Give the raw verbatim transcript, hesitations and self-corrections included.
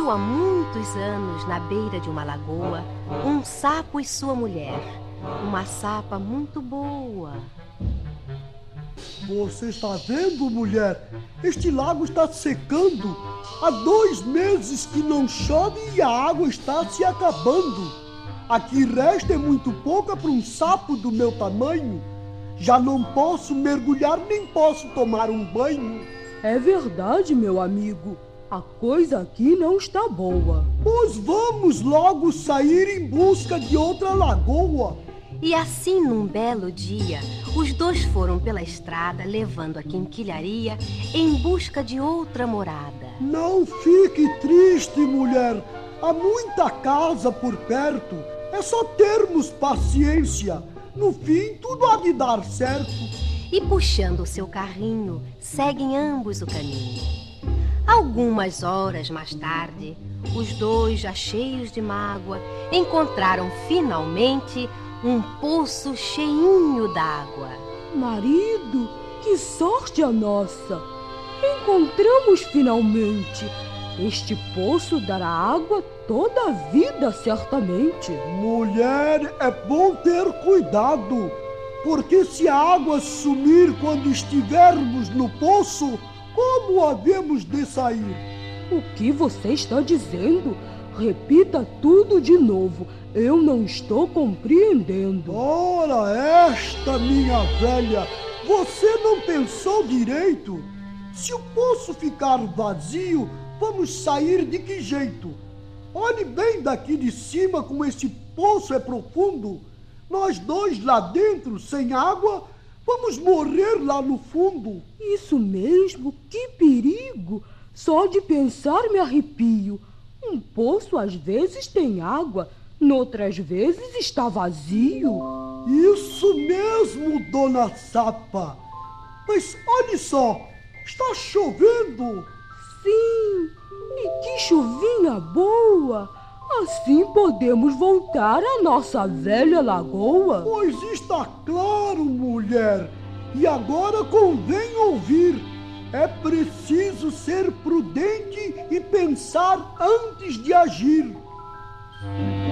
Viveu há muitos anos na beira de uma lagoa um sapo e sua mulher, uma sapa muito boa. Você está vendo, mulher? Este lago está secando. Há dois meses que não chove e a água está se acabando. Aqui resta é muito pouca para um sapo do meu tamanho. Já não posso mergulhar nem posso tomar um banho. É verdade, meu amigo. A coisa aqui não está boa. Pois vamos logo sair em busca de outra lagoa. E assim, num belo dia, os dois foram pela estrada, levando a quinquilharia em busca de outra morada. Não fique triste, mulher. Há muita casa por perto. É só termos paciência. No fim, tudo há de dar certo. E puxando o seu carrinho, seguem ambos o caminho. Algumas horas mais tarde, os dois, já cheios de mágoa, encontraram finalmente um poço cheinho d'água. Marido, que sorte a nossa! Encontramos finalmente. Este poço dará água toda a vida, certamente. Mulher, é bom ter cuidado, porque se a água sumir quando estivermos no poço, como havemos de sair? O que você está dizendo? Repita tudo de novo. Eu não estou compreendendo. Ora, esta minha velha, você não pensou direito? Se o poço ficar vazio, vamos sair de que jeito? Olhe bem daqui de cima como esse poço é profundo. Nós dois lá dentro, sem água, vamos morrer lá no fundo. Isso mesmo, que perigo! Só de pensar me arrepio. Um poço às vezes tem água, noutras vezes está vazio. Isso mesmo, dona Sapa. Mas olhe só, está chovendo. Sim, e que chuvinha boa! Assim podemos voltar à nossa velha lagoa. Pois está claro, mulher. E agora convém ouvir. É preciso ser prudente e pensar antes de agir.